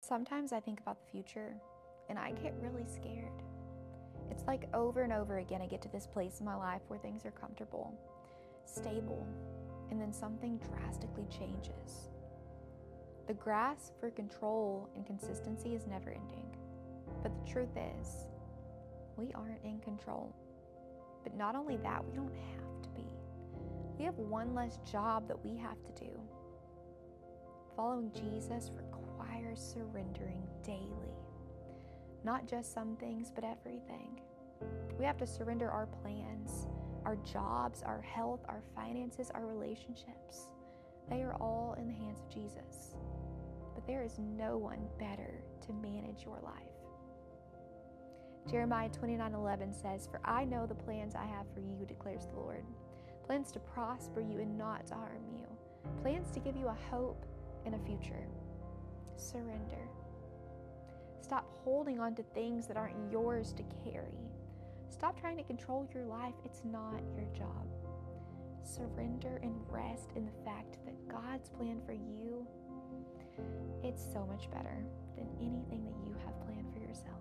Sometimes I think about the future and I get really scared. It's like over and over again I get to this place in my life where things are comfortable, stable, and then something drastically changes. The grasp for control and consistency is never ending. But the truth is, we aren't in control. But not only that, we don't have to be. We have one less job that we have to do. Following Jesus requires surrendering daily. Not just some things, but everything. We have to surrender our plans, our jobs, our health, our finances, our relationships. They are all in the hands of Jesus. But there is no one better to manage your life. Jeremiah 29:11 says, "For I know the plans I have for you, declares the Lord. Plans to prosper you and not to harm you. Plans to give you a hope and a future." Surrender. Stop holding on to things that aren't yours to carry. Stop trying to control your life. It's not your job. Surrender and rest in the fact that God's plan for you, it's so much better than anything that you have planned for yourself.